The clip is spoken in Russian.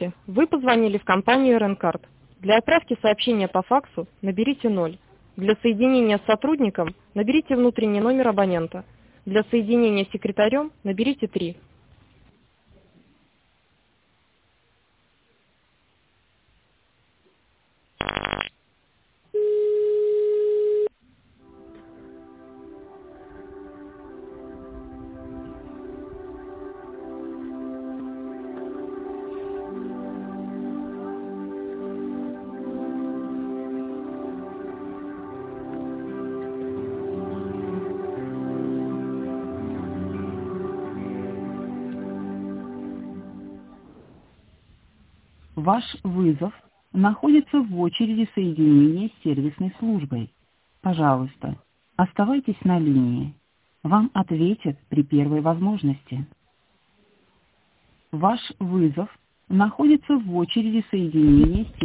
Здравствуйте. Вы позвонили в компанию Ренкард. Для отправки сообщения по факсу наберите 0. Для соединения с сотрудником наберите внутренний номер абонента. Для соединения с секретарем наберите 3. Ваш вызов находится в очереди соединения с сервисной службой. Пожалуйста, оставайтесь на линии. Вам ответят при первой возможности. Ваш вызов находится в очереди соединения с